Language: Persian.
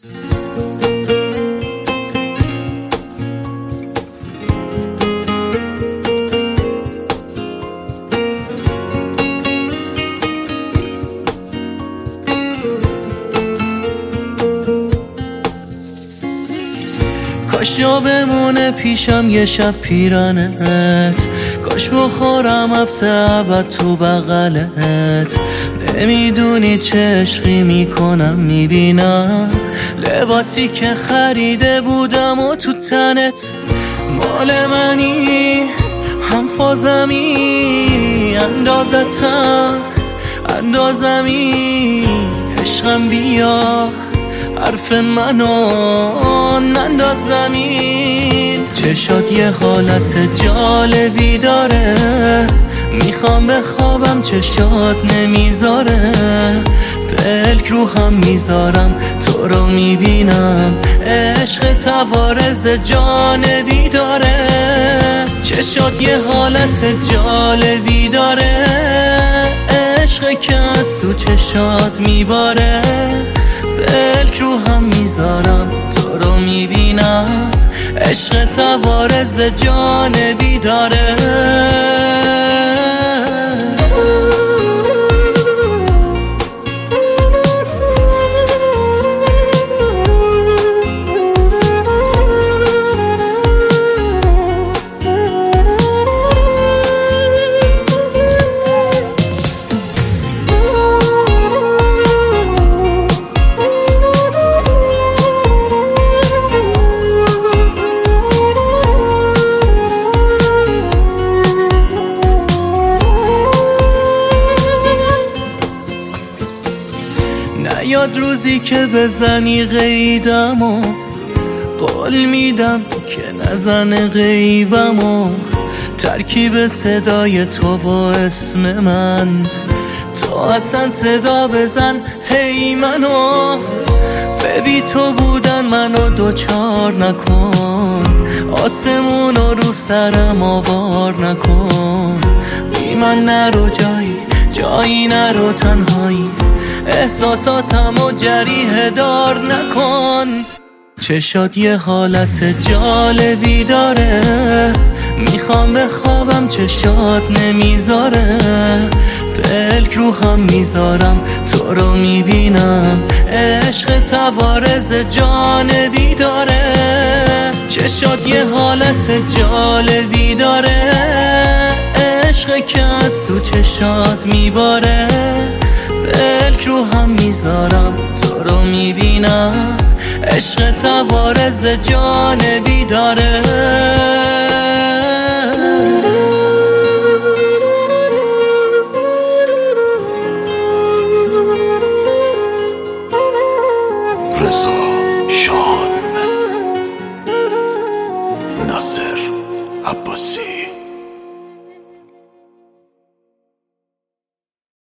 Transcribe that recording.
کاش یا بمونه پیشم یه شب پیرانت، کاش بخورم حبس ابد تو بغلت. نمیدونی چه عشقی میکنم، میبینم لباسی که خریده بودم و تو تنت مال منی، هم فازمی اندازمی عشقم بیا حرف منو ننداز زمین. چشات یه حالت جالبی داره، میخوام بخوابم چشات نمیذاره. پلک رو هم میذارم تو رو میبینم، عشق توارز جانبی داره. چشات یه حالت جالبی داره، عشق که از تو چشات میباره. پلک رو هم میذارم تو رو میبینم، عشق توارز جانبی داره. نیاد روزی که بزنی قیدم و قول میدم که نزن غیبم و ترکیب صدای تو و اسم من. تو اصلا صدا بزن هی منو، ببی تو بودن منو دوچار نکن. آسمون رو سرم آوار نکن، بی من نرو جایی نرو تنهایی. احساساتمو جریحه دار نکن. چشات یه حالت جالبی داره، میخوام بخوابم چشات نمیذاره. پلک رو هم میذارم تو رو میبینم، عشق توارز جانبی داره. چشات یه حالت جالبی داره، عشق که از تو چشات میباره. پلک رو هم میذارم تو رو میبینم، عشق توارز جانبی داره. رضا شاهان، ناصر عباسی.